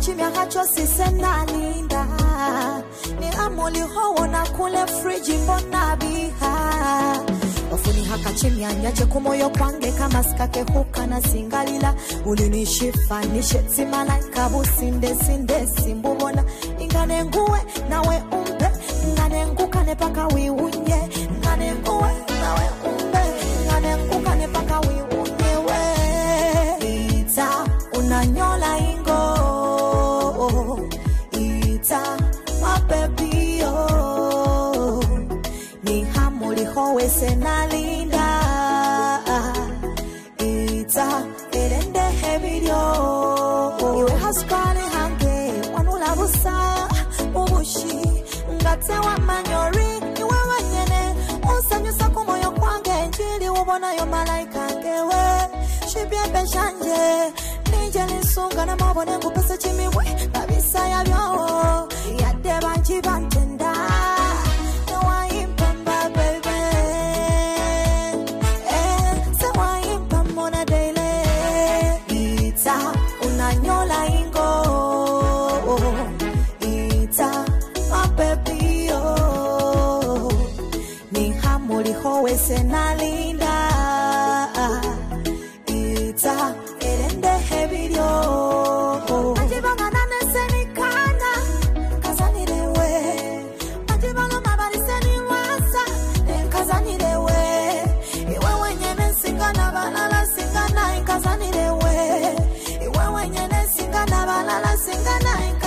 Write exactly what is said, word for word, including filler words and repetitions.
chimya hacho sisena linda ni amoli howo na kule friji mbona biha wafuni haka chimya nyache kumoyo kwange kama skake huka na singalila ulinishifa nishetsi malaika businde sinde simbubona ingane nguwe nawe umbe ingane ngukane paka wiunye ingane nguwe nawe umbe ingane ngukane paka wiunye we ita unanyola ingo ita mababy oh ni hamuli howe senalinda ita erende hebiryo iwe haskale hange wanula busa ubushi ngate wa manyori iwe wanyene usanyusa kumoyo kwange njili ubona yo malaika ngewe shibye beshanje ninjeli sunga na mabone ngupesa chimiwe babisa ya byo yade banchi bantenda no I pamba baby eh so I pamba daily ita unanyola ingo ita my baby oh ni hamuli howe senalinda ita erende hebiryo ajibanga nane senikana kazanirewe ajibanga mabari seniwasa kazanirewe iwe wenyene singana balala singana kazanirewe iwe wenyene singana balala singana